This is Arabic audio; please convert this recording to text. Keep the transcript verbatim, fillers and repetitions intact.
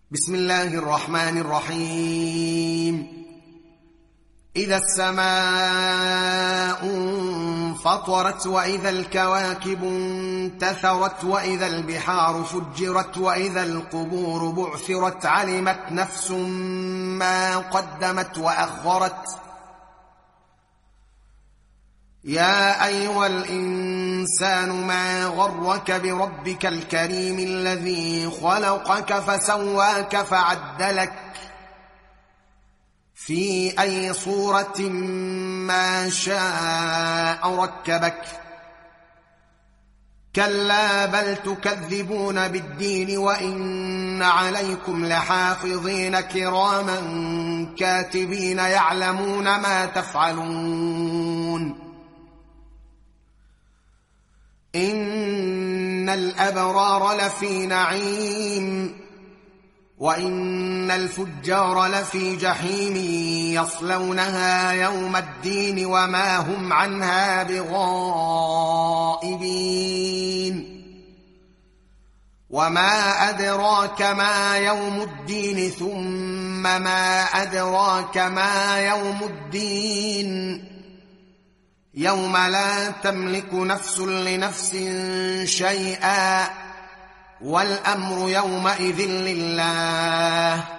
بسم الله الرحمن الرحيم. إذا السماء انفطرت وإذا الكواكب انتثرت وإذا البحار فجرت وإذا القبور بعثرت علمت نفس ما قدمت وأخرت. يا أيها الإنسان ما غرك بربك الكريم الذي خلقك فسواك فعدلك في أي صورة ما شاء ركبك. كلا بل تكذبون بالدين وإن عليكم لحافظين كراما كاتبين يعلمون ما تفعلون. إن الأبرار لفي نعيم وإن الفجار لفي جحيم يصلونها يوم الدين وما هم عنها بغائبين. وما أدراك ما يوم الدين ثم ما أدراك ما يوم الدين يوم لا تملك نفس لنفس شيئا والأمر يومئذ لله.